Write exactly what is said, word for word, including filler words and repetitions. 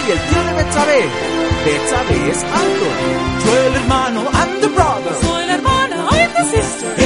y el tío de Betsabe. Betsabe es Anton. Yo el hermano and the brother. Soy la hermana, I'm the sister.